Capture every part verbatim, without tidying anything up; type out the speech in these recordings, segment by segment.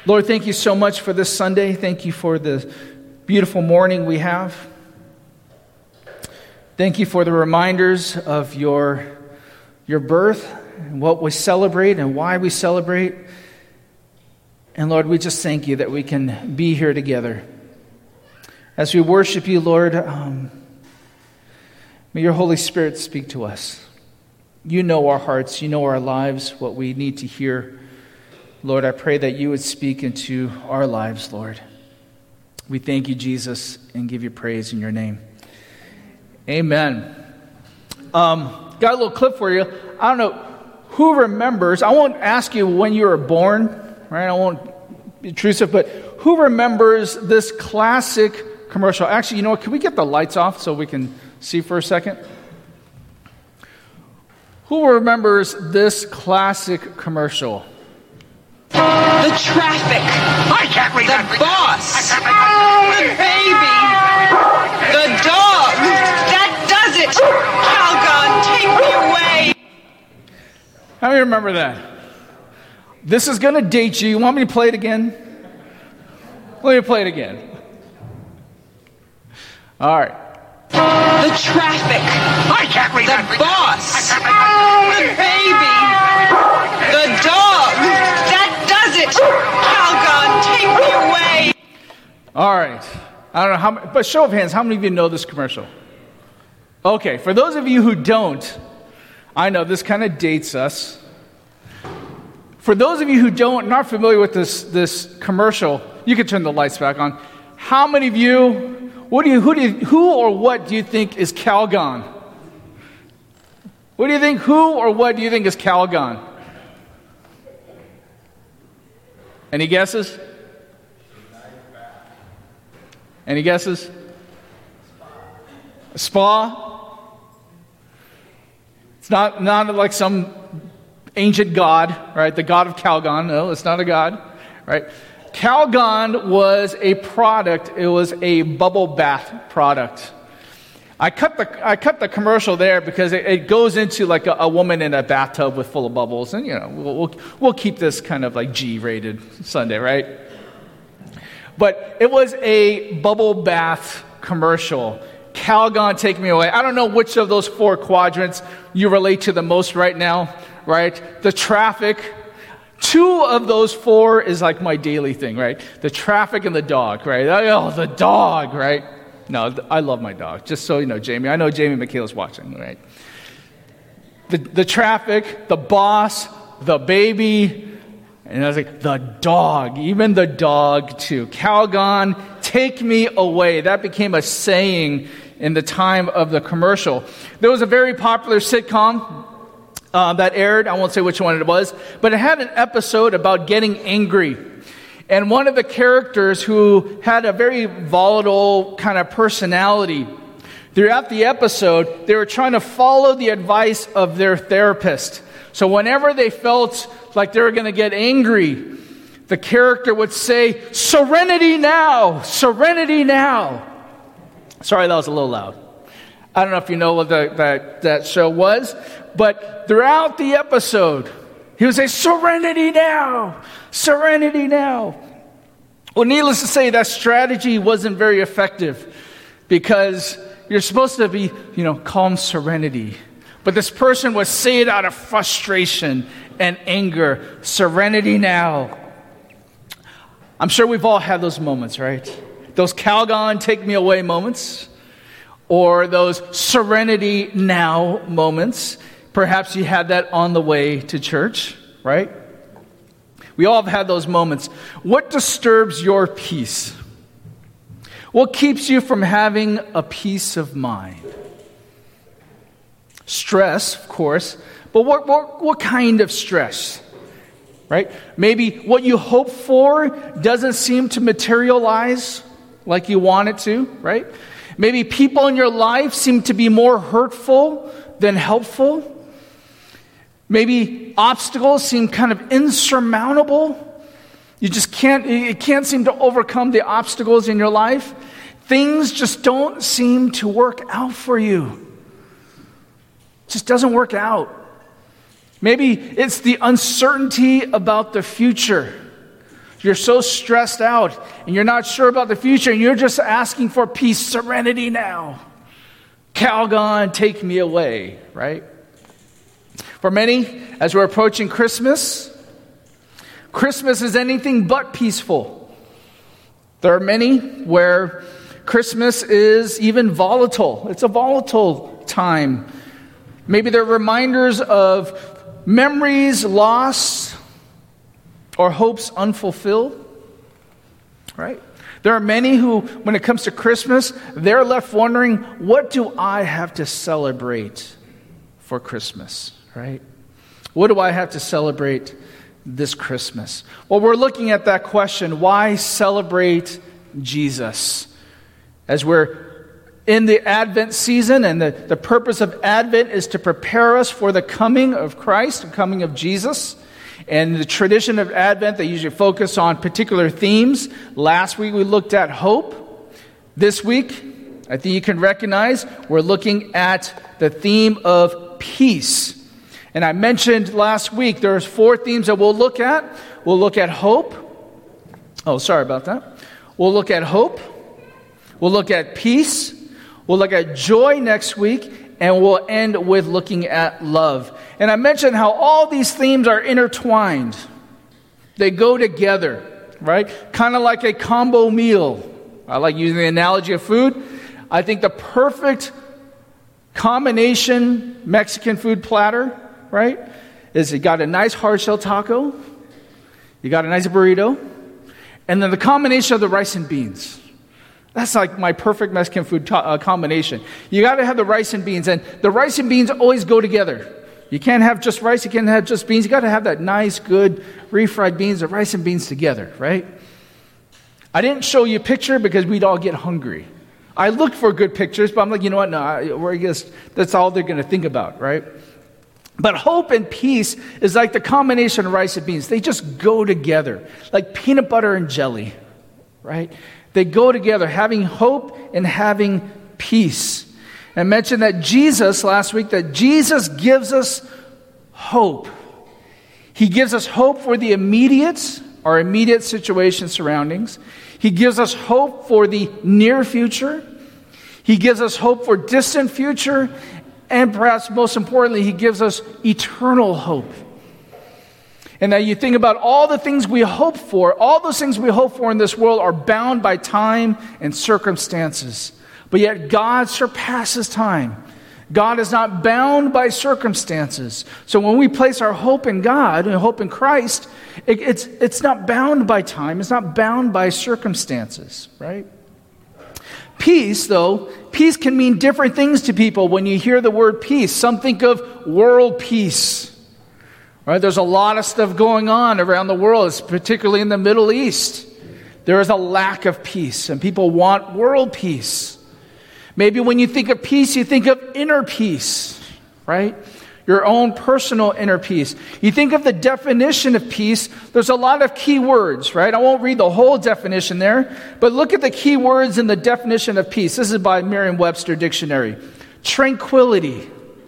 Lord, thank you so much for this Sunday. Thank you for the beautiful morning we have. Thank you for the reminders of your, your birth and what we celebrate and why we celebrate. And Lord, we just thank you that we can be here together. As we worship you, Lord, um, may your Holy Spirit speak to us. You know our hearts, you know our lives, what we need to hear. Lord, I pray that you would speak into our lives, Lord. We thank you, Jesus, and give you praise in your name. Amen. Um, got a little clip for you. I don't know who remembers. I won't ask you when you were born, right? I won't be intrusive, but who remembers this classic commercial? Actually, you know what? Can we get the lights off so we can see for a second? Who remembers this classic commercial? The traffic. I can't read the that. The boss. The baby. The dog. That does it. Calgon, take me away. How many remember that? This is going to date you. You want me to play it again? Let me play it again. All right. The traffic. I can't read the that. The boss. The baby. The dog. That does it. Calgon, take me away. All right. I don't know how, but show of hands, how many of you know this commercial? Okay, for those of you who don't, I know this kind of dates us. For those of you who don't, not familiar with this this commercial, you can turn the lights back on. How many of you? What do you, who do you, who or what do you think is Calgon? What do you think? Who or what do you think is Calgon? Any guesses? Any guesses? A spa? It's not, not like some ancient god, right? The god of Calgon. No, it's not a god, right? Calgon was a product. It was a bubble bath product. I cut the I cut the commercial there because it, it goes into like a, a woman in a bathtub with full of bubbles, and you know we'll, we'll we'll keep this kind of like G-rated Sunday, right? But it was a bubble bath commercial. Calgon, take me away. I don't know which of those four quadrants you relate to the most right now, right? The traffic. Two of those four is like my daily thing, right? The traffic and the dog, right? Oh, the dog, right? No, I love my dog. Just so you know, Jamie. I know Jamie McHale's watching, right? The the traffic, the boss, the baby, and I was like, the dog. Even the dog, too. Calgon, take me away. That became a saying in the time of the commercial. There was a very popular sitcom Uh, that aired. I won't say which one it was, but it had an episode about getting angry. And one of the characters who had a very volatile kind of personality, throughout the episode, they were trying to follow the advice of their therapist. So whenever they felt like they were going to get angry, the character would say, "Serenity now! Serenity now!" Sorry, that was a little loud. I don't know if you know what the, that, that show was, but throughout the episode, he would say, "Serenity now! Serenity now!" Well, needless to say, that strategy wasn't very effective because you're supposed to be, you know, calm serenity. But this person would say it out of frustration and anger. Serenity now. I'm sure we've all had those moments, right? Those Calgon, take me away moments. Or those serenity now moments. Perhaps you had that on the way to church, right? We all have had those moments. What disturbs your peace? What keeps you from having a peace of mind? Stress, of course, but what, what, what kind of stress? Right? Maybe what you hope for doesn't seem to materialize like you want it to, right? Maybe people in your life seem to be more hurtful than helpful. Maybe obstacles seem kind of insurmountable. You just can't, you can't seem to overcome the obstacles in your life. Things just don't seem to work out for you. It just doesn't work out. Maybe it's the uncertainty about the future. you're so stressed out and you're not sure about the future and you're just asking for peace, serenity now. Calgon, take me away, right? For many, as we're approaching Christmas, Christmas is anything but peaceful. There are many where Christmas is even volatile. It's a volatile time. Maybe they're reminders of memories lost or hopes unfulfilled, right? There are many who, when it comes to Christmas, they're left wondering, what do I have to celebrate for Christmas, right? What do I have to celebrate this Christmas? Well, we're looking at that question, why celebrate Jesus? As we're in the Advent season, and the, the purpose of Advent is to prepare us for the coming of Christ, the coming of Jesus. And the tradition of Advent, they usually focus on particular themes. Last week we looked at hope. This week, I think you can recognize, we're looking at the theme of peace. And I mentioned last week there's four themes that we'll look at. We'll look at hope. Oh, sorry about that. We'll look at hope. We'll look at peace. We'll look at joy next week. And we'll end with looking at love. And I mentioned how all these themes are intertwined. They go together, right? Kind of like a combo meal. I like using the analogy of food. I think the perfect combination Mexican food platter, right, is you got a nice hard shell taco, you got a nice burrito, and then the combination of the rice and beans. That's like my perfect Mexican food to- uh, combination. You got to have the rice and beans, and the rice and beans always go together. You can't have just rice, you can't have just beans. You got to have that nice, good refried beans, the rice and beans together, right? I didn't show you a picture because we'd all get hungry. I looked for good pictures, but I'm like, you know what? No, I, we're just, that's all they're going to think about, right? But hope and peace is like the combination of rice and beans. They just go together, like peanut butter and jelly, right? They go together, having hope and having peace. I mentioned that Jesus, last week, that Jesus gives us hope. He gives us hope for the immediate, our immediate situation surroundings. He gives us hope for the near future. He gives us hope for distant future. And perhaps most importantly, He gives us eternal hope. And now you think about all the things we hope for, all those things we hope for in this world are bound by time and circumstances. But yet God surpasses time. God is not bound by circumstances. So when we place our hope in God and hope in Christ, it, it's, it's not bound by time. It's not bound by circumstances, right? Peace, though, peace can mean different things to people when you hear the word peace. Some think of world peace. Right, there's a lot of stuff going on around the world, particularly in the Middle East. There is a lack of peace, and people want world peace. Maybe when you think of peace, you think of inner peace, right? Your own personal inner peace. You think of the definition of peace, there's a lot of key words, right? I won't read the whole definition there, but look at the key words in the definition of peace. This is by Merriam-Webster Dictionary. Tranquility,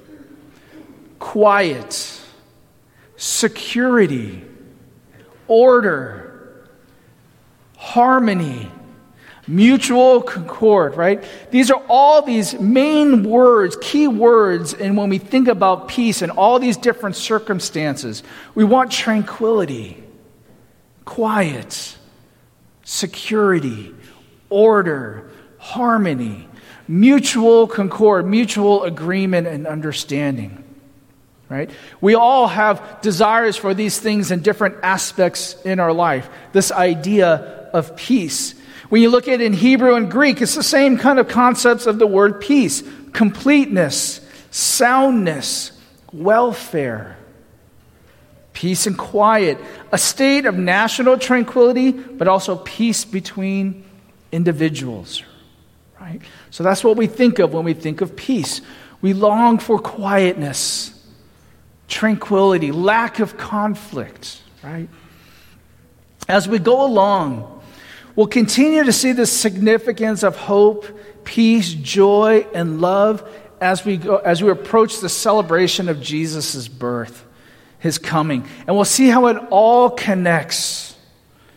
quiet, security, order, harmony, mutual concord, right? These are all these main words, key words, and when we think about peace and all these different circumstances, we want tranquility, quiet, security, order, harmony, mutual concord, mutual agreement and understanding. Right? We all have desires for these things in different aspects in our life. This idea of peace. When you look at it in Hebrew and Greek, it's the same kind of concepts of the word peace. Completeness, soundness, welfare, peace and quiet. A state of national tranquility, but also peace between individuals. Right? So that's what we think of when we think of peace. We long for quietness, tranquility, lack of conflict, right? As we go along, we'll continue to see the significance of hope, peace, joy, and love as we go, as we approach the celebration of Jesus' birth, His coming. And we'll see how it all connects.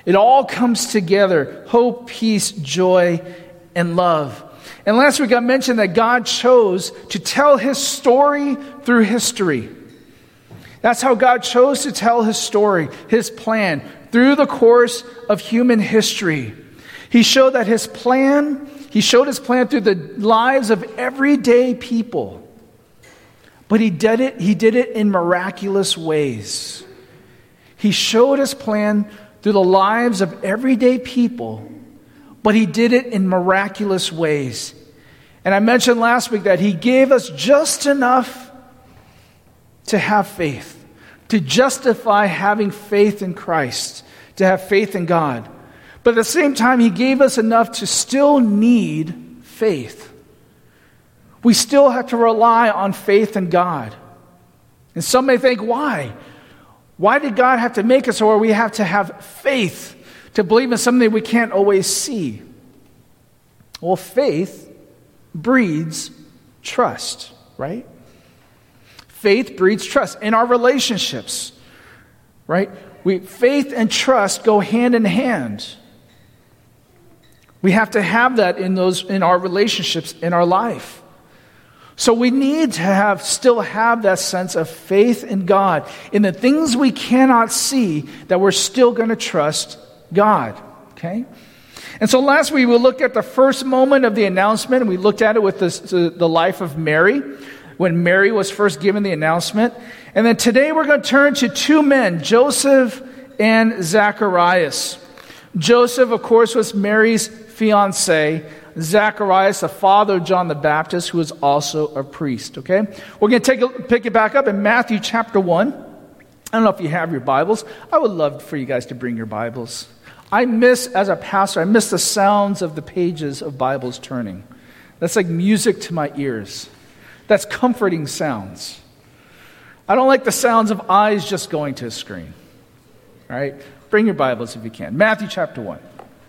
It all comes together. Hope, peace, joy, and love. And last week I mentioned that God chose to tell his story through history. That's how God chose to tell his story, his plan, through the course of human history. He showed that his plan, he showed his plan through the lives of everyday people. But he did it, he did it in miraculous ways. He showed his plan through the lives of everyday people, but he did it in miraculous ways. And I mentioned last week that he gave us just enough to have faith, to justify having faith in Christ, to have faith in God. But at the same time, he gave us enough to still need faith. We still have to rely on faith in God. And some may think, why? Why did God have to make us so where we have to have faith to believe in something we can't always see? Well, faith breeds trust, right? Faith breeds trust in our relationships, right? We, faith and trust go hand in hand. We have to have that in those in our relationships, in our life. So we need to have still have that sense of faith in God, in the things we cannot see, that we're still going to trust God. Okay? And so last week we looked at the first moment of the announcement, and we looked at it with this, the life of Mary, when Mary was first given the announcement. And then today we're going to turn to two men, Joseph and Zacharias. Joseph, of course, was Mary's fiancé. Zacharias, the father of John the Baptist, who was also a priest. Okay? We're going to take a, pick it back up in Matthew chapter one. I don't know if you have your Bibles. I would love for you guys to bring your Bibles. I miss, as a pastor, I miss the sounds of the pages of Bibles turning. That's like music to my ears. That's comforting sounds. I don't like the sounds of eyes just going to a screen. All right? Bring your Bibles if you can. Matthew chapter one.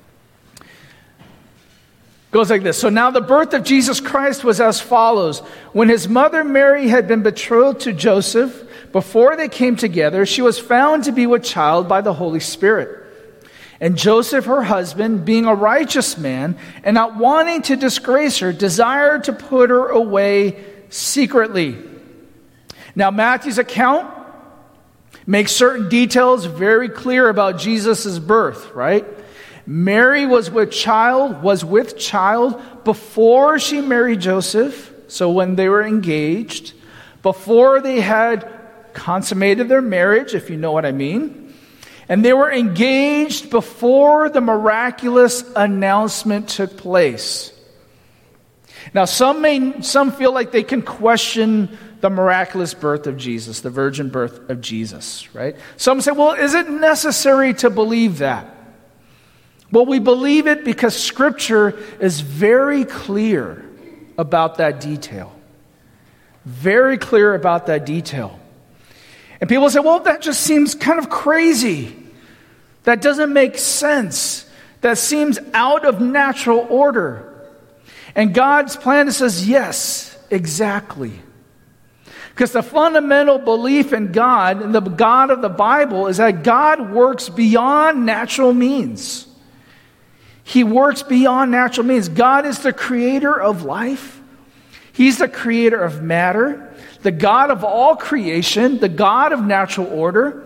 Goes like this. So now the birth of Jesus Christ was as follows. When his mother Mary had been betrothed to Joseph, before they came together, she was found to be with child by the Holy Spirit. And Joseph, her husband, being a righteous man, and not wanting to disgrace her, desired to put her away secretly. Now Matthew's account makes certain details very clear about Jesus' birth, right? Mary was with child, was with child before she married Joseph, so when they were engaged, before they had consummated their marriage, if you know what I mean, and they were engaged before the miraculous announcement took place. Now, some may, some feel like they can question the miraculous birth of Jesus, the virgin birth of Jesus, right? Some say, well, is it necessary to believe that? Well, we believe it because Scripture is very clear about that detail. Very clear about that detail. And people say, well, that just seems kind of crazy. That doesn't make sense. That seems out of natural order. And God's plan says, yes, exactly. Because the fundamental belief in God, and the God of the Bible, is that God works beyond natural means. He works beyond natural means. God is the creator of life. He's the creator of matter, the God of all creation, the God of natural order.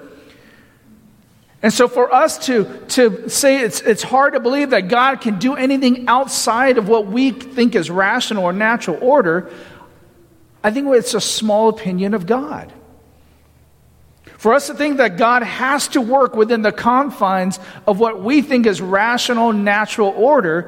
And so for us to, to say it's, it's hard to believe that God can do anything outside of what we think is rational or natural order, I think it's a small opinion of God. For us to think that God has to work within the confines of what we think is rational, natural order,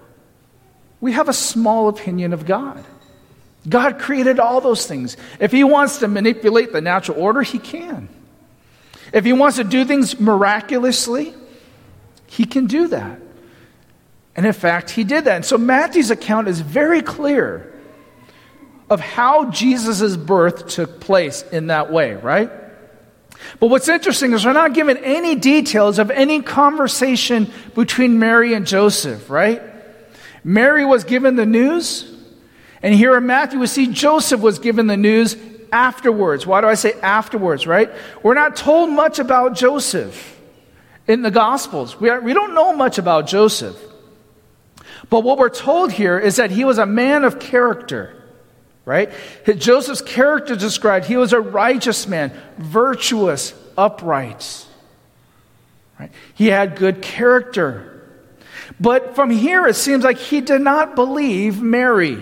we have a small opinion of God. God created all those things. If he wants to manipulate the natural order, he can. If he wants to do things miraculously, he can do that. And in fact, he did that. And so Matthew's account is very clear of how Jesus' birth took place in that way, right? But what's interesting is we're not given any details of any conversation between Mary and Joseph, right? Mary was given the news, and here in Matthew we see Joseph was given the news afterwards. Why do I say afterwards, right? We're not told much about Joseph in the Gospels. We, are, we don't know much about Joseph. But what we're told here is that he was a man of character, right? Joseph's character described, he was a righteous man, virtuous, upright. Right? He had good character. But from here, it seems like he did not believe Mary.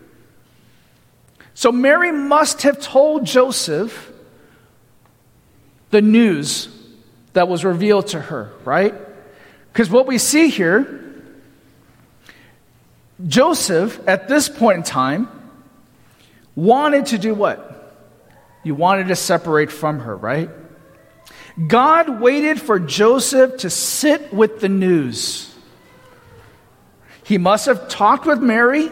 So Mary must have told Joseph the news that was revealed to her, right? Because what we see here, Joseph, at this point in time, wanted to do what? You wanted to separate from her, right? God waited for Joseph to sit with the news. He must have talked with Mary.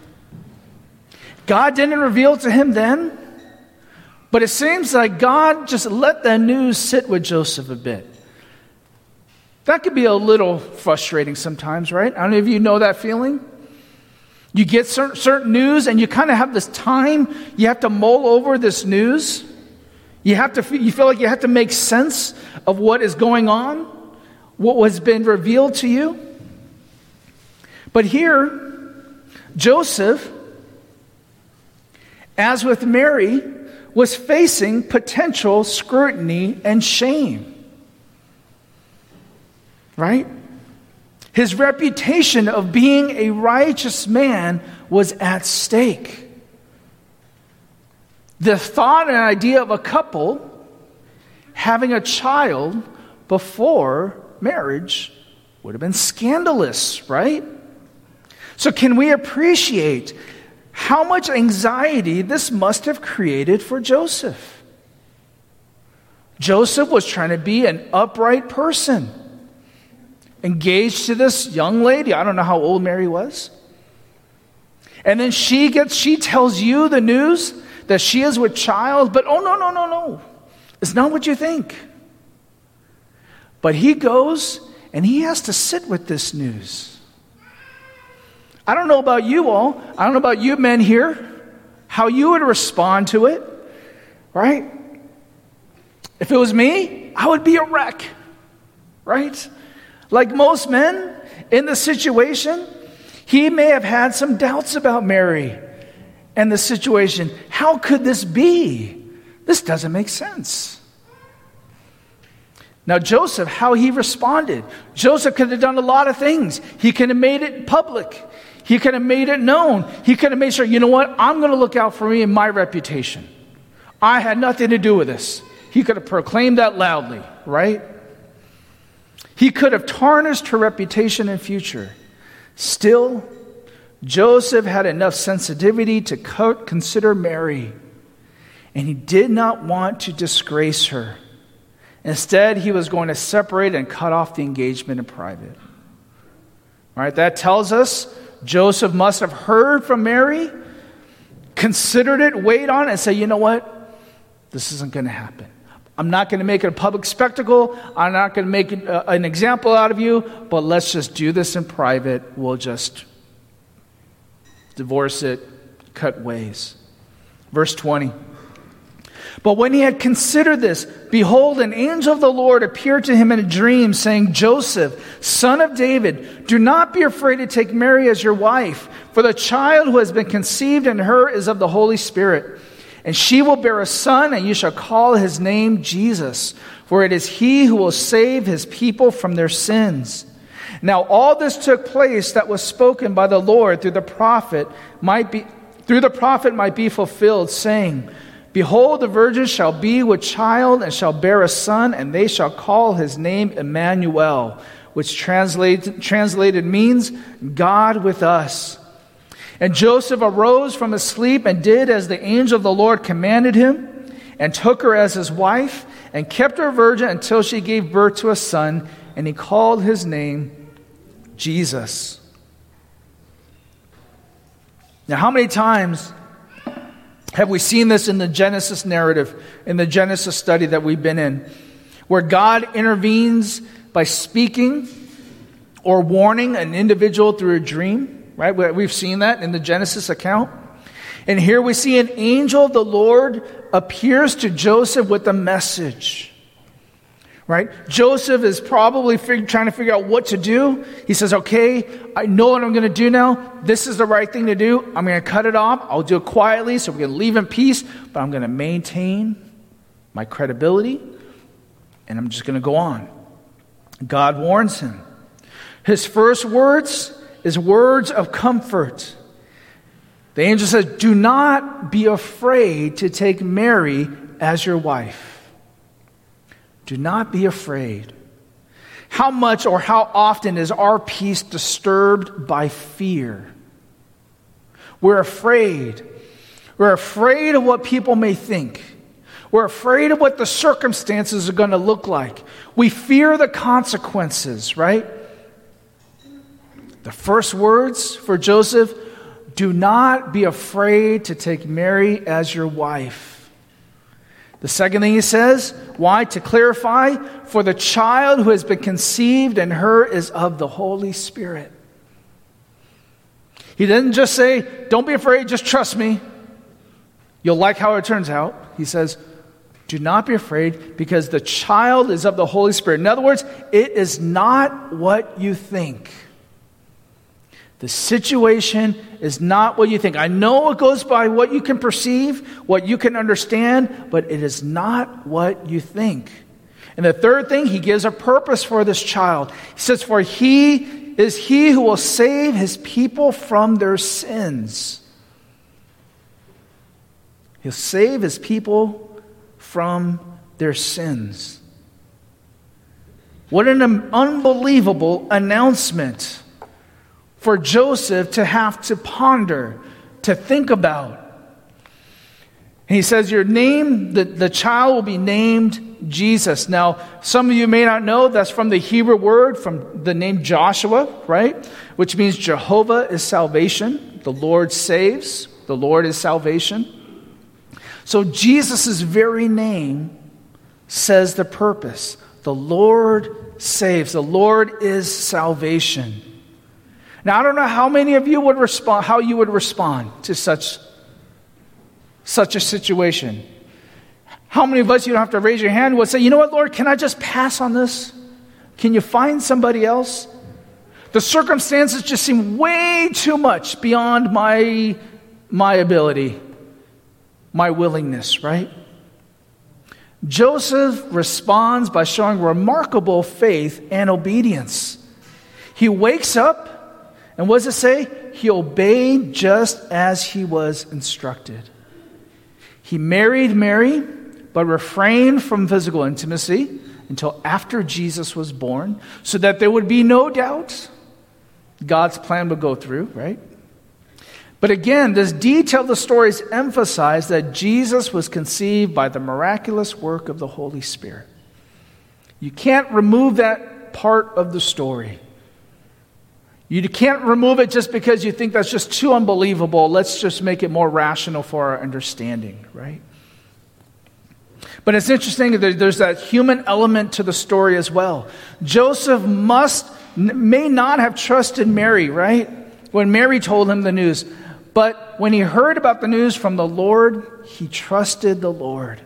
God didn't reveal it to him then. But it seems like God just let the news sit with Joseph a bit. That could be a little frustrating sometimes, right? I don't know if you know that feeling. You get certain, certain news and you kind of have this time. You have to mull over this news. You have to. You feel like you have to make sense of what is going on, what has been revealed to you. But here, Joseph, as with Mary, was facing potential scrutiny and shame. Right? His reputation of being a righteous man was at stake. The thought and idea of a couple having a child before marriage would have been scandalous, right? So can we appreciate how much anxiety this must have created for Joseph? Joseph was trying to be an upright person, engaged to this young lady. I don't know how old Mary was. And then she gets, she tells you the news that she is with child, but oh, no, no, no, no. It's not what you think. But he goes and he has to sit with this news. I don't know about you all. I don't know about you men here, how you would respond to it, right? If it was me, I would be a wreck, right? Like most men in the situation, he may have had some doubts about Mary and the situation. How could this be? This doesn't make sense. Now, Joseph, how he responded. Joseph could have done a lot of things. He could have made it public. He could have made it known. He could have made sure, you know what? I'm going to look out for me and my reputation. I had nothing to do with this. He could have proclaimed that loudly, right? He could have tarnished her reputation in future. Still, Joseph had enough sensitivity to consider Mary, and he did not want to disgrace her. Instead, he was going to separate and cut off the engagement in private. All right, that tells us Joseph must have heard from Mary, considered it, weighed on it, and said, you know what? This isn't going to happen. I'm not going to make it a public spectacle. I'm not going to make it, uh, an example out of you, but let's just do this in private. We'll just divorce it, cut ways. Verse twenty. But when he had considered this, behold, an angel of the Lord appeared to him in a dream, saying, Joseph, son of David, do not be afraid to take Mary as your wife, for the child who has been conceived in her is of the Holy Spirit. And she will bear a son, and you shall call his name Jesus, for it is he who will save his people from their sins. Now all this took place that was spoken by the Lord through the prophet might be through the prophet might be fulfilled, saying, Behold, the virgin shall be with child and shall bear a son, and they shall call his name Emmanuel, which translate, translated means God with us. And Joseph arose from his sleep and did as the angel of the Lord commanded him, and took her as his wife, and kept her virgin until she gave birth to a son, and he called his name Jesus. Now, how many times have we seen this in the Genesis narrative, in the Genesis study that we've been in, where God intervenes by speaking or warning an individual through a dream, right? We've seen that in the Genesis account. And here we see an angel of the Lord appears to Joseph with a message, right? Joseph is probably fig- trying to figure out what to do. He says, okay, I know what I'm going to do now. This is the right thing to do. I'm going to cut it off. I'll do it quietly so we can leave in peace, but I'm going to maintain my credibility, and I'm just going to go on. God warns him. His first words is words of comfort. The angel says, do not be afraid to take Mary as your wife. Do not be afraid. How much or how often is our peace disturbed by fear? We're afraid. We're afraid of what people may think. We're afraid of what the circumstances are going to look like. We fear the consequences, right? The first words for Joseph, do not be afraid to take Mary as your wife. The second thing he says, why? To clarify, for the child who has been conceived in her is of the Holy Spirit. He didn't just say, don't be afraid, just trust me. You'll like how it turns out. He says, do not be afraid because the child is of the Holy Spirit. In other words, it is not what you think. The situation is not what you think. I know it goes by what you can perceive, what you can understand, but it is not what you think. And the third thing, he gives a purpose for this child. He says, for he is he who will save his people from their sins. He'll save his people from their sins. What an unbelievable announcement for Joseph to have to ponder, to think about. And he says, your name, the, the child will be named Jesus. Now, some of you may not know, that's from the Hebrew word, from the name Joshua, right? Which means Jehovah is salvation. The Lord saves. The Lord is salvation. So Jesus' very name says the purpose. The Lord saves. The Lord is salvation. Now, I don't know how many of you would respond, how you would respond to such, such a situation. How many of us, you don't have to raise your hand, would say, you know what, Lord, can I just pass on this? Can you find somebody else? The circumstances just seem way too much beyond my, my ability, my willingness, right? Joseph responds by showing remarkable faith and obedience. He wakes up, and what does it say? He obeyed just as he was instructed. He married Mary, but refrained from physical intimacy until after Jesus was born, so that there would be no doubt God's plan would go through, right? But again, this detail of the stories emphasize that Jesus was conceived by the miraculous work of the Holy Spirit. You can't remove that part of the story. You can't remove it just because you think that's just too unbelievable. Let's just make it more rational for our understanding, right? But it's interesting that there's that human element to the story as well. Joseph must, may not have trusted Mary, right? When Mary told him the news. But when he heard about the news from the Lord, he trusted the Lord.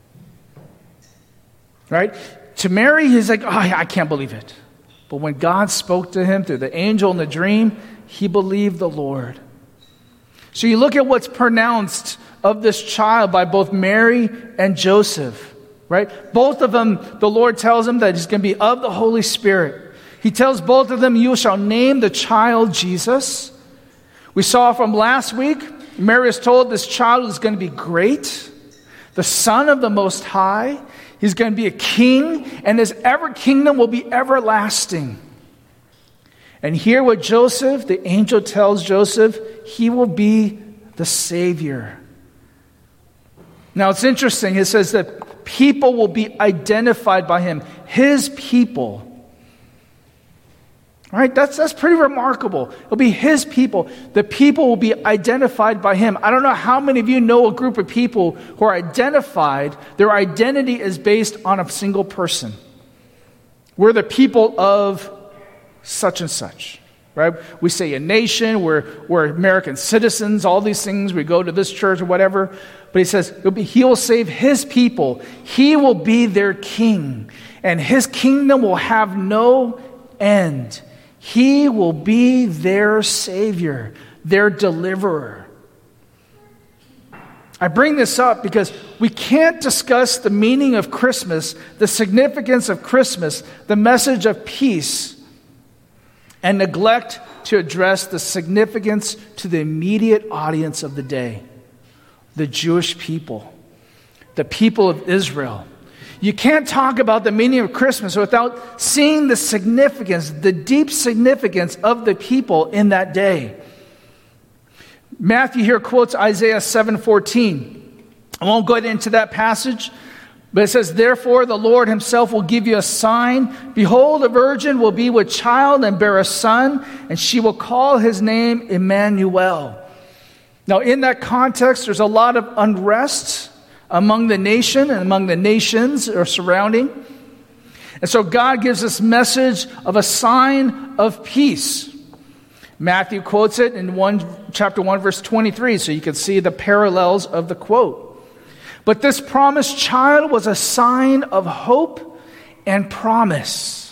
Right? To Mary, he's like, oh, I can't believe it. But when God spoke to him through the angel in the dream, he believed the Lord. So you look at what's pronounced of this child by both Mary and Joseph, right? Both of them, the Lord tells them that he's going to be of the Holy Spirit. He tells both of them, you shall name the child Jesus. We saw from last week, Mary is told this child is going to be great, the Son of the Most High. He's going to be a king, and his ever kingdom will be everlasting. And here with Joseph, the angel tells Joseph, he will be the Savior. Now it's interesting, it says that people will be identified by him, his people. All right, that's, that's pretty remarkable. It'll be his people. The people will be identified by him. I don't know how many of you know a group of people who are identified. Their identity is based on a single person. We're the people of such and such. right? We say a nation, we're, we're American citizens, all these things. We go to this church or whatever. But he says it'll be, he will save his people. He will be their king. And his kingdom will have no end. He will be their Savior, their deliverer. I bring this up because we can't discuss the meaning of Christmas, the significance of Christmas, the message of peace, and neglect to address the significance to the immediate audience of the day, the Jewish people, the people of Israel. You can't talk about the meaning of Christmas without seeing the significance, the deep significance of the people in that day. Matthew here quotes Isaiah seven fourteen. I won't go into that passage, but it says, "Therefore the Lord himself will give you a sign. Behold, a virgin will be with child and bear a son, and she will call his name Emmanuel." Now, in that context, there's a lot of unrest among the nation and among the nations or surrounding. And so God gives this message of a sign of peace. Matthew quotes it in one, chapter one, verse twenty-three, so you can see the parallels of the quote. But this promised child was a sign of hope and promise.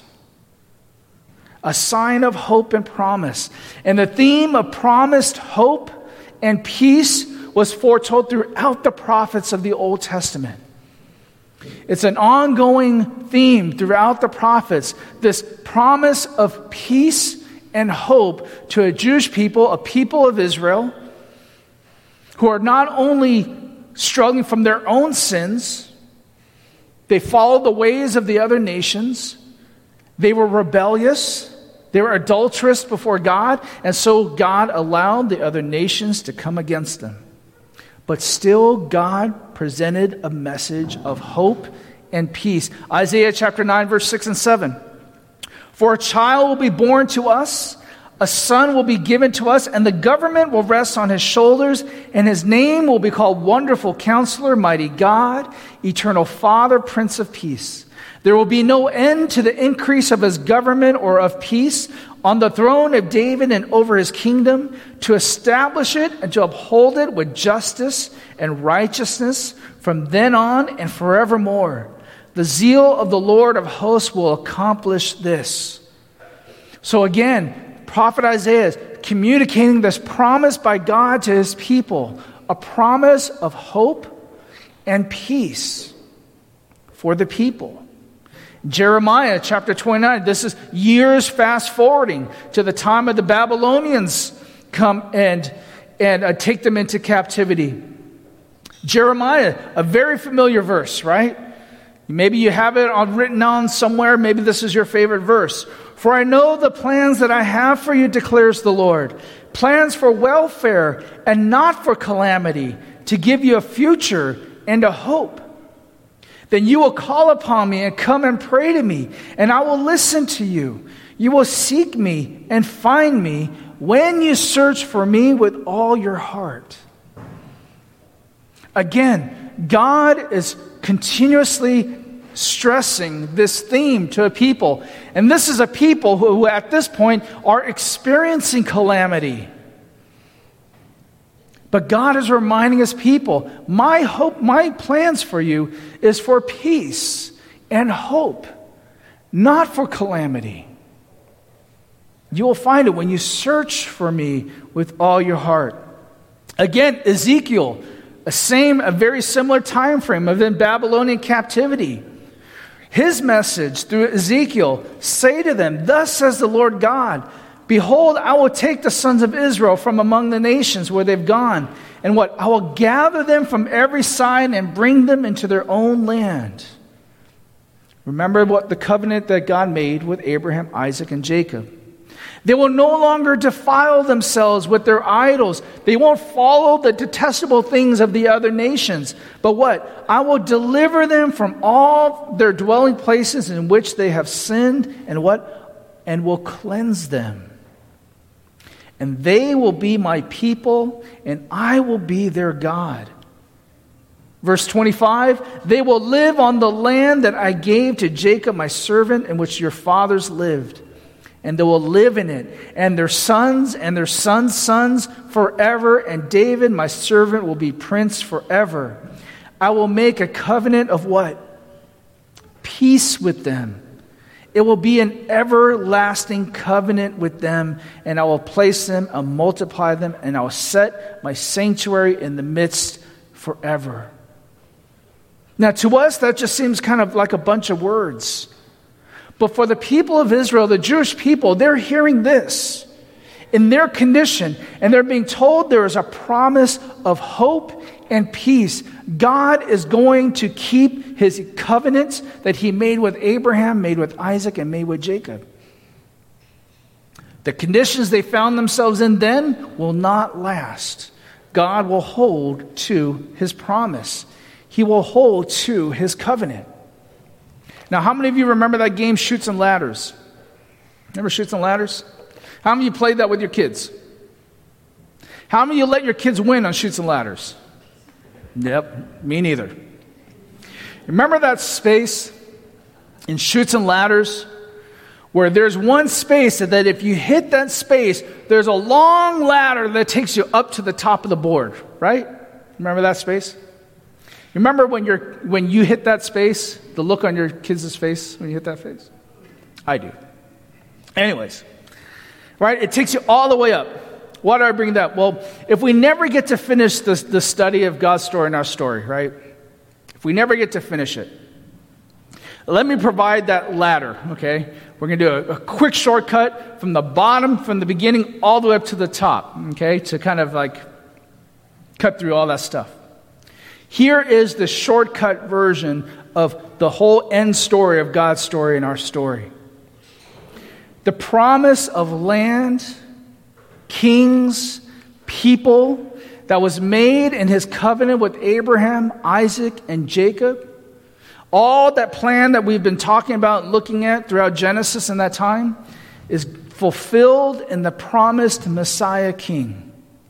A sign of hope and promise. And the theme of promised hope and peace was foretold throughout the prophets of the Old Testament. It's an ongoing theme throughout the prophets, this promise of peace and hope to a Jewish people, a people of Israel, who are not only struggling from their own sins, they followed the ways of the other nations, they were rebellious, they were adulterous before God, and so God allowed the other nations to come against them. But still, God presented a message of hope and peace. Isaiah chapter nine, verse six and seven. "For a child will be born to us, a son will be given to us, and the government will rest on his shoulders, and his name will be called Wonderful Counselor, Mighty God, Eternal Father, Prince of Peace. There will be no end to the increase of his government or of peace on the throne of David and over his kingdom, to establish it and to uphold it with justice and righteousness from then on and forevermore. The zeal of the Lord of hosts will accomplish this." So again, prophet Isaiah is communicating this promise by God to his people, a promise of hope and peace for the people. Jeremiah chapter twenty-nine, this is years fast forwarding to the time of the Babylonians come and, and uh, take them into captivity. Jeremiah, a very familiar verse, right? Maybe you have it on, written on somewhere. Maybe this is your favorite verse. "For I know the plans that I have for you, declares the Lord. Plans for welfare and not for calamity, to give you a future and a hope. Then you will call upon me and come and pray to me, and I will listen to you. You will seek me and find me when you search for me with all your heart." Again, God is continuously stressing this theme to a people. And this is a people who at this point are experiencing calamity. But God is reminding his people, my hope, my plans for you is for peace and hope, not for calamity. You will find it when you search for me with all your heart. Again, Ezekiel, a same, a very similar time frame of in Babylonian captivity. His message through Ezekiel, "Say to them, thus says the Lord God, behold, I will take the sons of Israel from among the nations where they've gone, and what? I will gather them from every side and bring them into their own land." Remember what the covenant that God made with Abraham, Isaac, and Jacob. They will no longer defile themselves with their idols. They won't follow the detestable things of the other nations. But what? I will deliver them from all their dwelling places in which they have sinned, and what? And will cleanse them. And they will be my people, and I will be their God. Verse twenty-five, "They will live on the land that I gave to Jacob my servant, in which your fathers lived. and they will live in it, and their sons and their sons' sons forever, and David, my servant, will be prince forever. I will make a covenant of what? Peace with them. It will be an everlasting covenant with them, and I will place them and multiply them, and I will set my sanctuary in the midst forever. Now, to us, that just seems kind of like a bunch of words. But for the people of Israel, the Jewish people, they're hearing this in their condition, and they're being told there is a promise of hope and peace. God is going to keep his covenants that he made with Abraham, made with Isaac, and made with Jacob. The conditions they found themselves in then will not last. God will hold to his promise. He will hold to his covenant. Now, how many of you remember that game, Chutes and Ladders? Remember Chutes and Ladders? How many of you played that with your kids? How many of you let your kids win on Chutes and Ladders? Yep, me neither. Remember that space in Chutes and Ladders where there's one space that if you hit that space, there's a long ladder that takes you up to the top of the board, right? Remember that space? Remember when you're when you hit that space, the look on your kids' face when you hit that face? I do. Anyways, right? It takes you all the way up. Why do I bring that? Well, if we never get to finish the, the study of God's story in our story, right? If we never get to finish it, let me provide that ladder, okay? We're going to do a, a quick shortcut from the bottom, from the beginning, all the way up to the top, okay? To kind of like cut through all that stuff. Here is the shortcut version of the whole end story of God's story and our story. The promise of land, kings, people that was made in his covenant with Abraham, Isaac, and Jacob. All that plan that we've been talking about, looking at throughout Genesis in that time, is fulfilled in the promised Messiah King.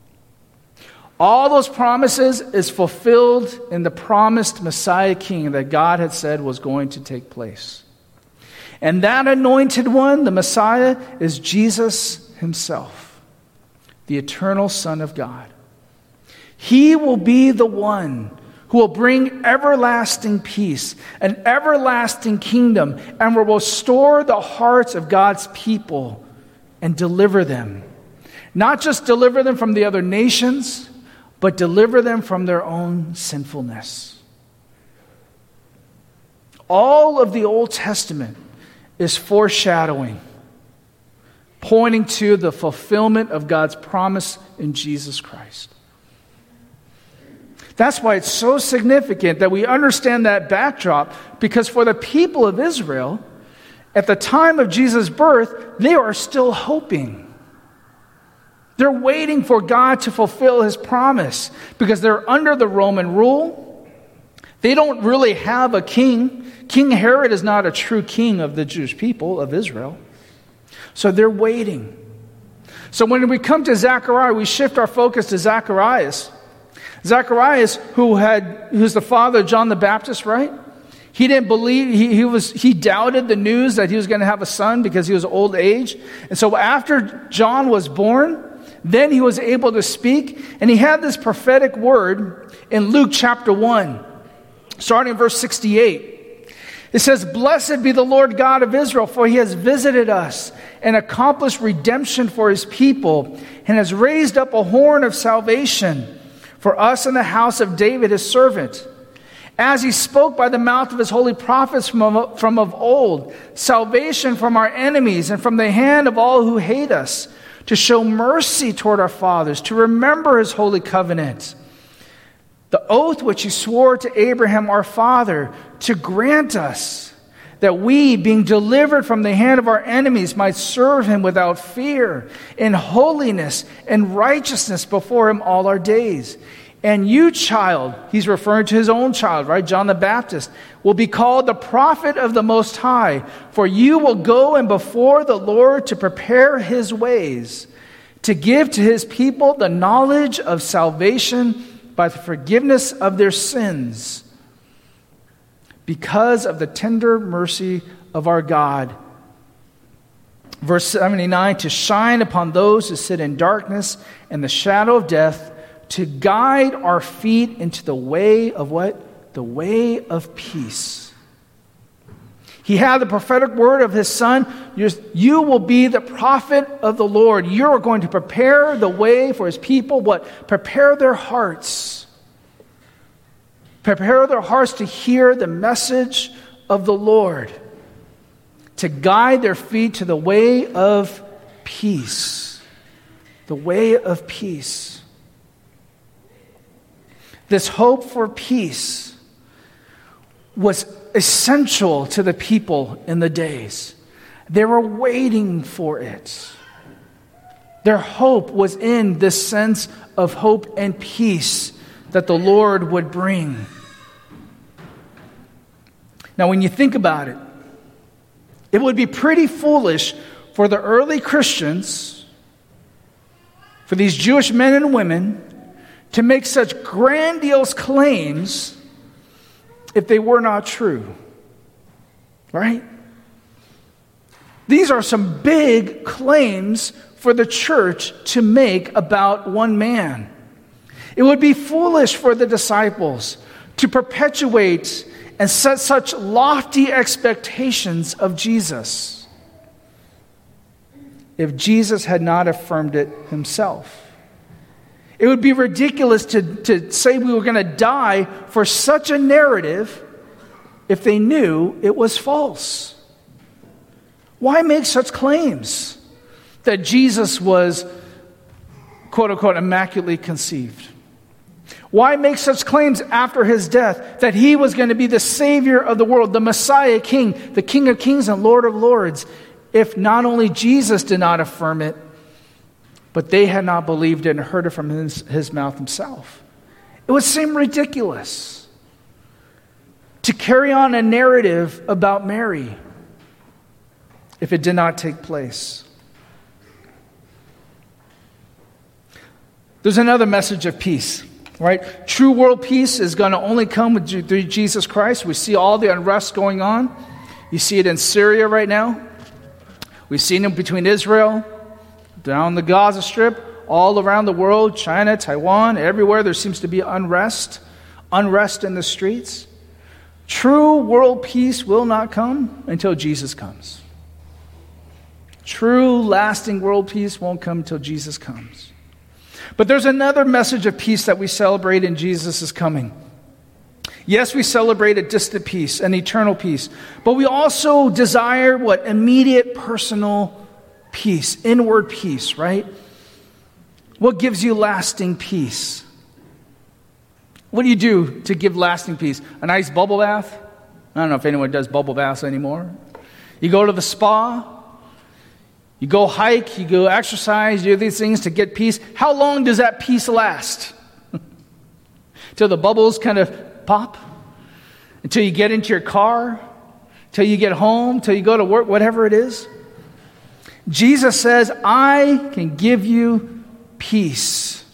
All those promises is fulfilled in the promised Messiah King that God had said was going to take place. And that anointed one, the Messiah, is Jesus himself, the eternal Son of God. He will be the one who will bring everlasting peace, an everlasting kingdom, and will restore the hearts of God's people and deliver them. Not just deliver them from the other nations, but deliver them from their own sinfulness. All of the Old Testament is foreshadowing, pointing to the fulfillment of God's promise in Jesus Christ. That's why it's so significant that we understand that backdrop, because for the people of Israel, at the time of Jesus' birth, they are still hoping. They're waiting for God to fulfill his promise because they're under the Roman rule. They don't really have a king. King Herod is not a true king of the Jewish people of Israel. So they're waiting. So when we come to Zechariah, we shift our focus to Zacharias. Zacharias, who had, who's the father of John the Baptist, right? He didn't believe, he, he was, he doubted the news that he was going to have a son because he was old age. And so after John was born, then he was able to speak, and he had this prophetic word in Luke chapter one, starting in verse sixty-eight. It says, "Blessed be the Lord God of Israel, for he has visited us and accomplished redemption for his people, and has raised up a horn of salvation for us in the house of David his servant. As he spoke by the mouth of his holy prophets from of, from of old, salvation from our enemies and from the hand of all who hate us, to show mercy toward our fathers, to remember his holy covenant, the oath which he swore to Abraham our father, to grant us that we, being delivered from the hand of our enemies, might serve him without fear, in holiness and righteousness before him all our days. And you, child," he's referring to his own child, right? John the Baptist, "will be called the prophet of the Most High, for you will go in before the Lord to prepare his ways, to give to his people the knowledge of salvation by the forgiveness of their sins, because of the tender mercy of our God, Verse seventy-nine, to shine upon those who sit in darkness and the shadow of death, to guide our feet into the way of what? The way of peace. He had the prophetic word of his son. You will be the prophet of the Lord. You are going to prepare the way for his people. What? Prepare their hearts. Prepare their hearts to hear the message of the Lord. To guide their feet to the way of peace. The way of peace. This hope for peace was essential to the people in the days. They were waiting for it. Their hope was in this sense of hope and peace that the Lord would bring. Now, when you think about it, it would be pretty foolish for the early Christians, for these Jewish men and women, to make such grandiose claims if they were not true. Right? These are some big claims for the church to make about one man. It would be foolish for the disciples to perpetuate and set such lofty expectations of Jesus if Jesus had not affirmed it himself. It would be ridiculous to, to say we were going to die for such a narrative if they knew it was false. Why make such claims that Jesus was, quote unquote, immaculately conceived? Why make such claims after his death that he was going to be the Savior of the world, the Messiah King, the King of Kings and Lord of Lords, if not only Jesus did not affirm it, but they had not believed it and heard it from his, his mouth himself? It would seem ridiculous to carry on a narrative about Mary if it did not take place. There's another message of peace, right? True world peace is going to only come with, through Jesus Christ. We see all the unrest going on. You see it in Syria right now. We've seen it between Israel, down the Gaza Strip, all around the world, China, Taiwan, everywhere there seems to be unrest, unrest in the streets. True world peace will not come until Jesus comes. True lasting world peace won't come until Jesus comes. But there's another message of peace that we celebrate in Jesus' coming. Yes, we celebrate a distant peace, an eternal peace, but we also desire what? Immediate personal peace, inward peace, right? What gives you lasting peace? What do you do to give lasting peace? A nice bubble bath? I don't know if anyone does bubble baths anymore. You go to the spa. You go hike. You go exercise. You do these things to get peace. How long does that peace last? Till the bubbles kind of pop? Until you get into your car? Till you get home? Till you go to work? Whatever it is. Jesus says, I can give you peace.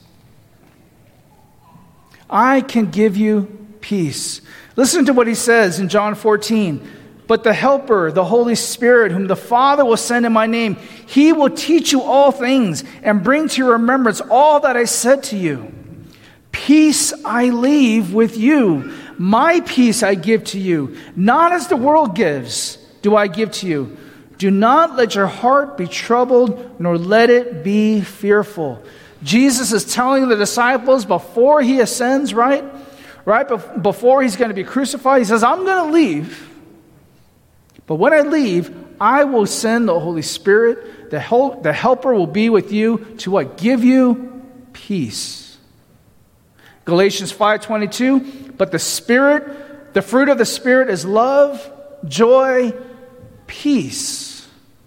I can give you peace. Listen to what he says in John fourteen. But the Helper, the Holy Spirit, whom the Father will send in my name, he will teach you all things and bring to your remembrance all that I said to you. Peace I leave with you. My peace I give to you. Not as the world gives, do I give to you. Do not let your heart be troubled, nor let it be fearful. Jesus is telling the disciples before he ascends, right? Right before he's going to be crucified, he says, I'm going to leave. But when I leave, I will send the Holy Spirit. The, hel- the Helper will be with you to what? Give you peace. Galatians five twenty-two, but the Spirit, the fruit of the Spirit is love, joy, peace.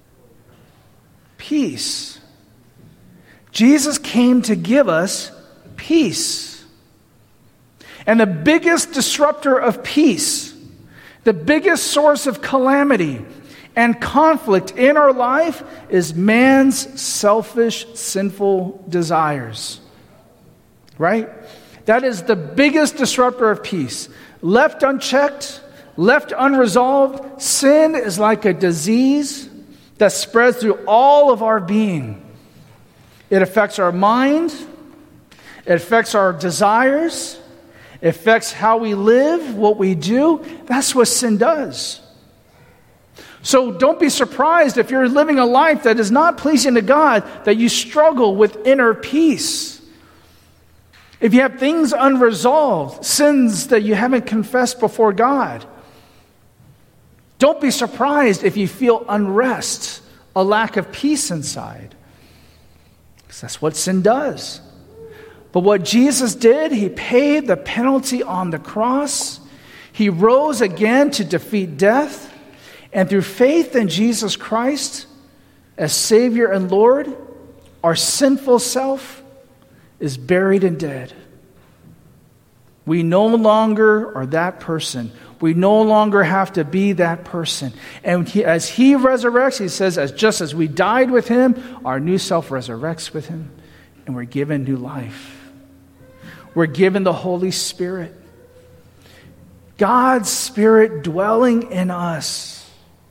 Peace. Jesus came to give us peace. And the biggest disruptor of peace, the biggest source of calamity and conflict in our life is man's selfish, sinful desires. Right? That is the biggest disruptor of peace. Left unchecked, left unresolved, sin is like a disease that spreads through all of our being. It affects our mind. It affects our desires. It affects how we live, what we do. That's what sin does. So don't be surprised if you're living a life that is not pleasing to God, that you struggle with inner peace. If you have things unresolved, sins that you haven't confessed before God, don't be surprised if you feel unrest, a lack of peace inside. Because that's what sin does. But what Jesus did, he paid the penalty on the cross. He rose again to defeat death. And through faith in Jesus Christ as Savior and Lord, our sinful self is buried and dead. We no longer are that person. We no longer have to be that person. And he, as he resurrects, he says, as just as we died with him, our new self resurrects with him, and we're given new life. We're given the Holy Spirit. God's Spirit dwelling in us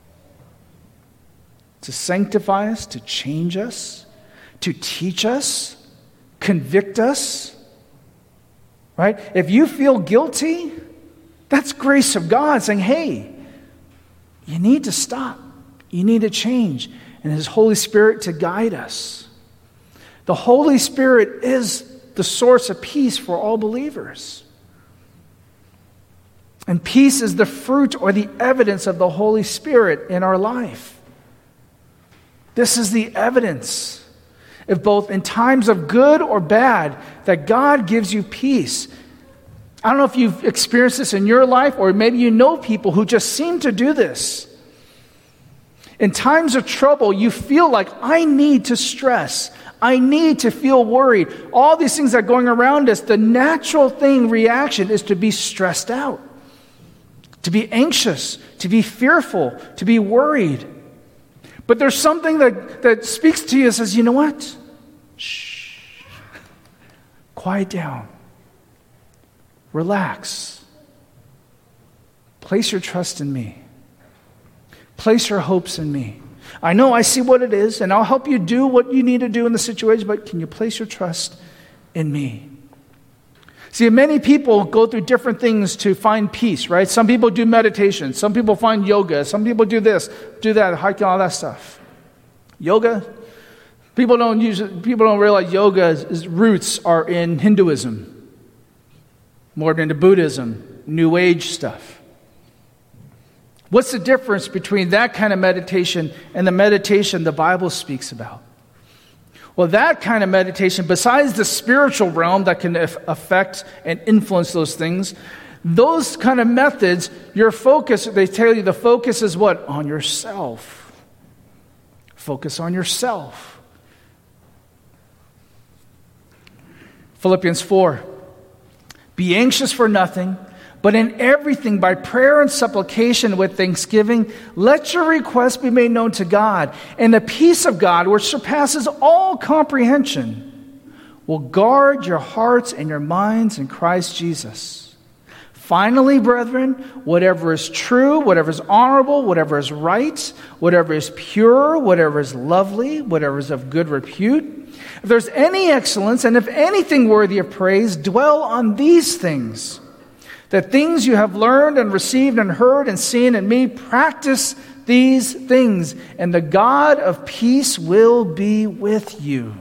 to sanctify us, to change us, to teach us, convict us. Right? If you feel guilty, that's grace of God saying, hey, you need to stop. You need to change. And his Holy Spirit to guide us. The Holy Spirit is the source of peace for all believers. And peace is the fruit or the evidence of the Holy Spirit in our life. This is the evidence, if both in times of good or bad, that God gives you peace. I don't know if you've experienced this in your life, or maybe you know people who just seem to do this. In times of trouble, you feel like, I need to stress. I need to feel worried. All these things that are going around us, the natural thing, reaction, is to be stressed out, to be anxious, to be fearful, to be worried. But there's something that, that speaks to you and says, you know what? Shh. Quiet down. Relax. Place your trust in me. Place your hopes in me. I know I see what it is, and I'll help you do what you need to do in the situation, but can you place your trust in me? See, many people go through different things to find peace, right? Some people do meditation. Some people find yoga. Some people do this, do that, hiking, all that stuff. Yoga, people don't use it, people don't realize yoga's roots are in Hinduism, more into Buddhism, New Age stuff. What's the difference between that kind of meditation and the meditation the Bible speaks about? Well, that kind of meditation, besides the spiritual realm that can affect and influence those things, those kind of methods, your focus, they tell you the focus is what? On yourself. Focus on yourself. Philippians four. Be anxious for nothing, but in everything, by prayer and supplication with thanksgiving, let your requests be made known to God. And the peace of God, which surpasses all comprehension, will guard your hearts and your minds in Christ Jesus. Finally, brethren, whatever is true, whatever is honorable, whatever is right, whatever is pure, whatever is lovely, whatever is of good repute, if there's any excellence, and if anything worthy of praise, dwell on these things. The things you have learned and received and heard and seen in me, practice these things, and the God of peace will be with you.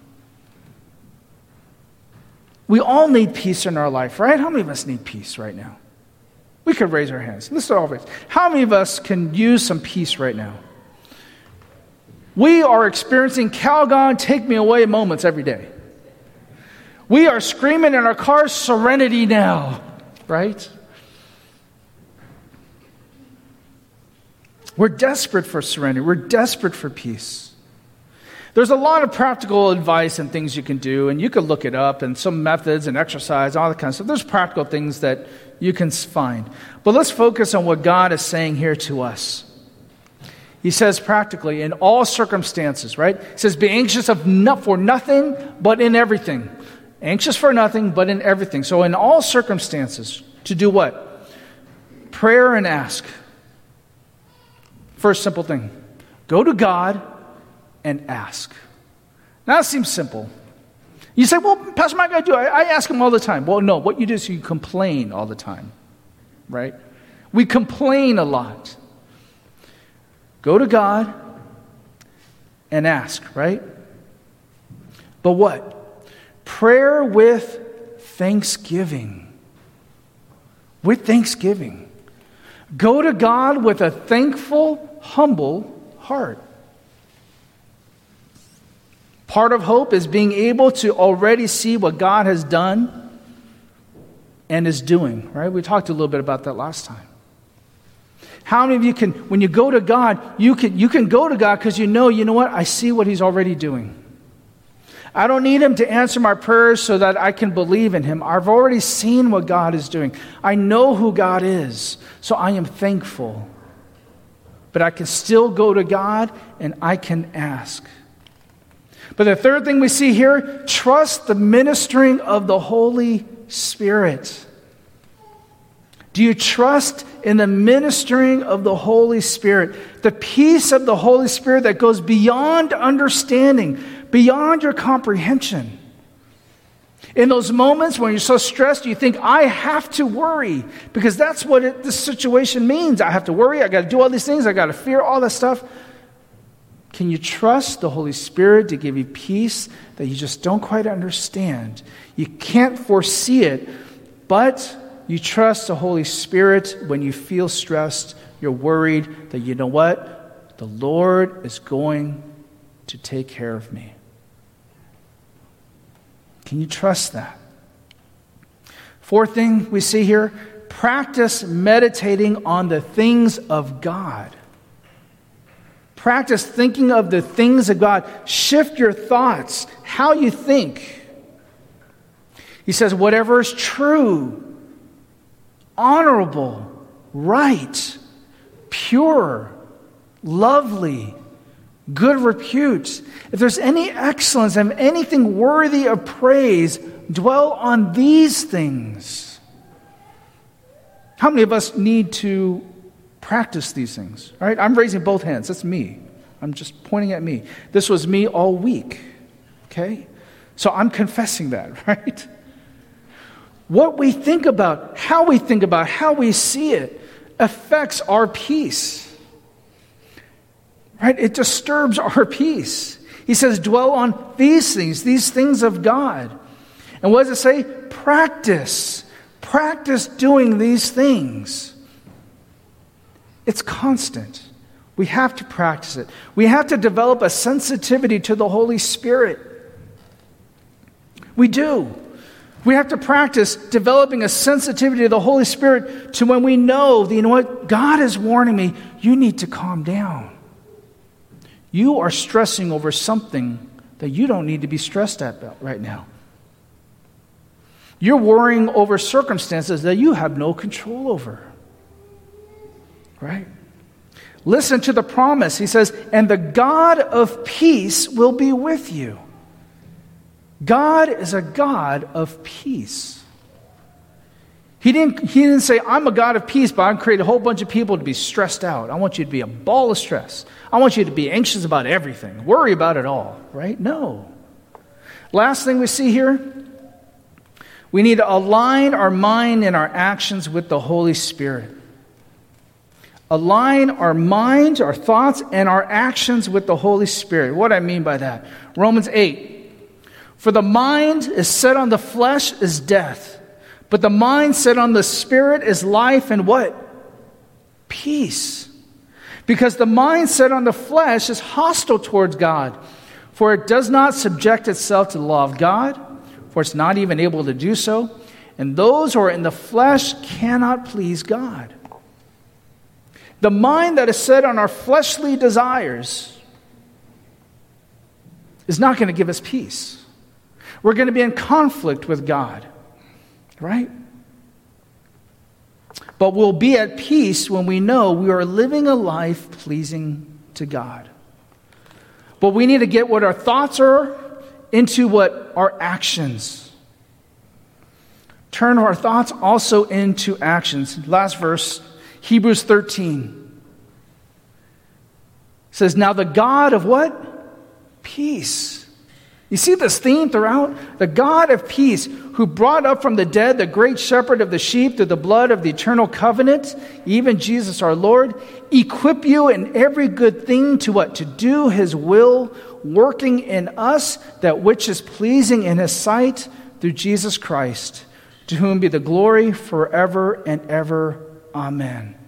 We all need peace in our life, right? How many of us need peace right now? We could raise our hands. Let's all raise. How many of us can use some peace right now? We are experiencing Calgon, take me away moments every day. We are screaming in our cars, serenity now. Right? We're desperate for serenity. We're desperate for peace. There's a lot of practical advice and things you can do, and you can look it up, and some methods and exercise, all that kind of stuff. There's practical things that you can find. But let's focus on what God is saying here to us. He says practically, in all circumstances, right? He says, be anxious of no, for nothing, but in everything. Anxious for nothing, but in everything. So in all circumstances, to do what? Prayer and ask. First simple thing. Go to God and ask. Now, that seems simple. You say, well, Pastor Mike, I do. I, I ask him all the time. Well, no, what you do is you complain all the time, right? We complain a lot. Go to God and ask, right? But what? Prayer with thanksgiving. With thanksgiving. Go to God with a thankful, humble heart. Part of hope is being able to already see what God has done and is doing, right? We talked a little bit about that last time. How many of you can, when you go to God, you can, you can go to God because you know, you know what? I see what He's already doing. I don't need Him to answer my prayers so that I can believe in Him. I've already seen what God is doing. I know who God is, so I am thankful. But I can still go to God and I can ask. But the third thing we see here, trust the ministering of the Holy Spirit. Do you trust in the ministering of the Holy Spirit? The peace of the Holy Spirit that goes beyond understanding, beyond your comprehension. In those moments when you're so stressed, you think, I have to worry. Because that's what it, this situation means. I have to worry, I got to do all these things, I got to fear all that stuff. Can you trust the Holy Spirit to give you peace that you just don't quite understand? You can't foresee it, but you trust the Holy Spirit when you feel stressed, you're worried that you know what? The Lord is going to take care of me. Can you trust that? Fourth thing we see here, practice meditating on the things of God. Practice thinking of the things of God. Shift your thoughts, how you think. He says, whatever is true, honorable, right, pure, lovely, good repute. If there's any excellence and anything worthy of praise, dwell on these things. How many of us need to practice these things? All right, I'm raising both hands. That's me. I'm just pointing at me. This was me all week. Okay? So I'm confessing that, right? What we think about, how we think about, how we see it affects our peace. Right? It disturbs our peace. He says, dwell on these things, these things of God. And what does it say? Practice. Practice doing these things. It's constant. We have to practice it. We have to develop a sensitivity to the Holy Spirit. We do. We have to practice developing a sensitivity to the Holy Spirit to when we know that, you know what, God is warning me, you need to calm down. You are stressing over something that you don't need to be stressed about right now. You're worrying over circumstances that you have no control over. Right? Listen to the promise. He says, and the God of peace will be with you. God is a God of peace. He didn't, he didn't say, I'm a God of peace, but I'm create a whole bunch of people to be stressed out. I want you to be a ball of stress. I want you to be anxious about everything. Worry about it all. Right? No. Last thing we see here, we need to align our mind and our actions with the Holy Spirit. Align our mind, our thoughts, and our actions with the Holy Spirit. What do I mean by that? Romans eight. For the mind is set on the flesh is death, but the mind set on the Spirit is life and what? Peace. Because the mind set on the flesh is hostile towards God, for it does not subject itself to the law of God, for it's not even able to do so. And those who are in the flesh cannot please God. The mind that is set on our fleshly desires is not going to give us peace. We're going to be in conflict with God, right? But we'll be at peace when we know we are living a life pleasing to God. But we need to get what our thoughts are into what our actions. Turn our thoughts also into actions. Last verse, Hebrews thirteen. says, now the God of what? Peace. You see this theme throughout? The God of peace, who brought up from the dead the great shepherd of the sheep through the blood of the eternal covenant, even Jesus our Lord, equip you in every good thing to what? To do his will, working in us that which is pleasing in his sight through Jesus Christ, to whom be the glory forever and ever. Amen.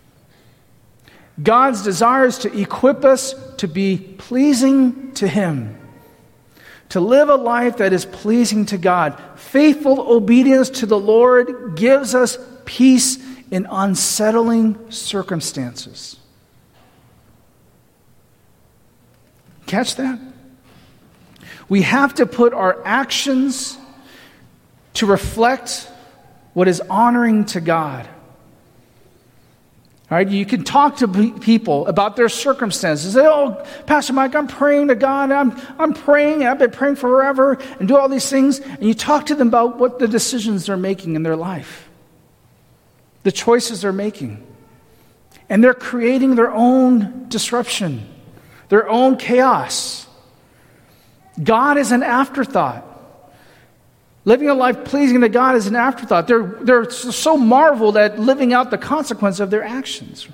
God's desire is to equip us to be pleasing to him, to live a life that is pleasing to God. Faithful obedience to the Lord gives us peace in unsettling circumstances. Catch that? We have to put our actions to reflect what is honoring to God. All right, you can talk to people about their circumstances. Say, oh, Pastor Mike, I'm praying to God. I'm, I'm praying. I've been praying forever and do all these things. And you talk to them about what the decisions they're making in their life, the choices they're making. And they're creating their own disruption, their own chaos. God is an afterthought. Living a life pleasing to God is an afterthought. They're, they're so marveled at living out the consequence of their actions.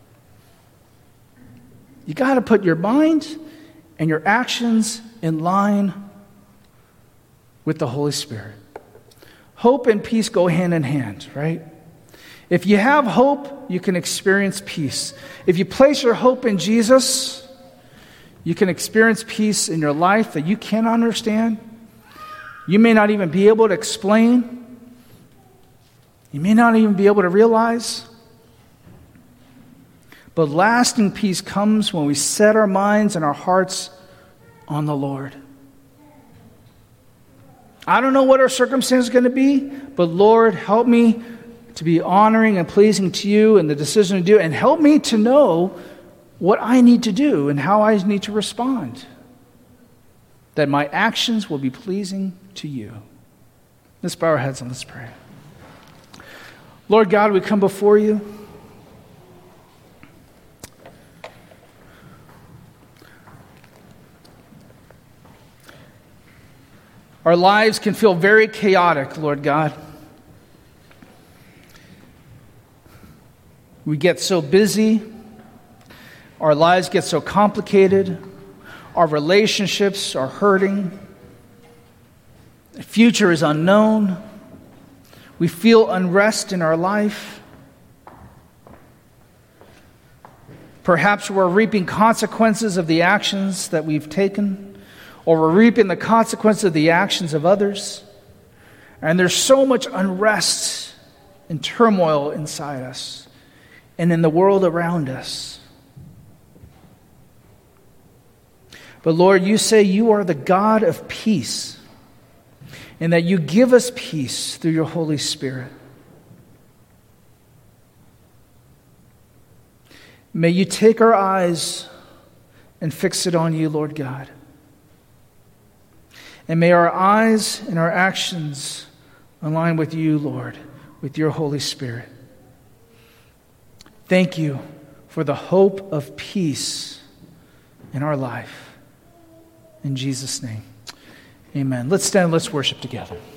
You got to put your mind and your actions in line with the Holy Spirit. Hope and peace go hand in hand, right? If you have hope, you can experience peace. If you place your hope in Jesus, you can experience peace in your life that you cannot understand. You may not even be able to explain. You may not even be able to realize. But lasting peace comes when we set our minds and our hearts on the Lord. I don't know what our circumstance is going to be, but Lord, help me to be honoring and pleasing to you in the decision to do, and help me to know what I need to do and how I need to respond, that my actions will be pleasing to you. Let's bow our heads and let's pray. Lord God, we come before you. Our lives can feel very chaotic, Lord God. We get so busy. Our lives get so complicated. Our relationships are hurting. The future is unknown. We feel unrest in our life. Perhaps we're reaping consequences of the actions that we've taken, or we're reaping the consequences of the actions of others. And there's so much unrest and turmoil inside us and in the world around us. But Lord, you say you are the God of peace, and that you give us peace through your Holy Spirit. May you take our eyes and fix it on you, Lord God. And may our eyes and our actions align with you, Lord, with your Holy Spirit. Thank you for the hope of peace in our life. In Jesus' name, amen. Let's stand, let's worship together.